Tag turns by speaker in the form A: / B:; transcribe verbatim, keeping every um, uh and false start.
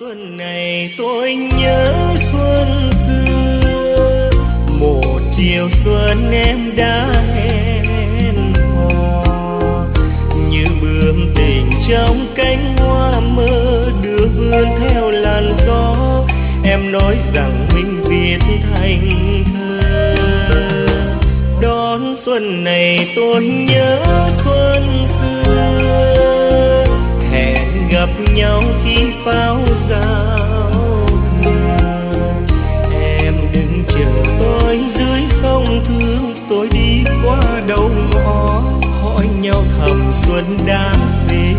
A: xuân này tôi nhớ xuân xưa, một chiều xuân em đã hẹn hò, như bướm tình trong cánh hoa mơ đưa vươn theo làn gió. Em nói rằng mình viết thành thơ. Đón xuân này tôi nhớ xuân xưa, hẹn gặp nhau khi pháo giao thừa. Em đừng chờ tôi dưới sông Thương, tôi đi qua đầu ngõ hỏi nhau thầm xuân đã về.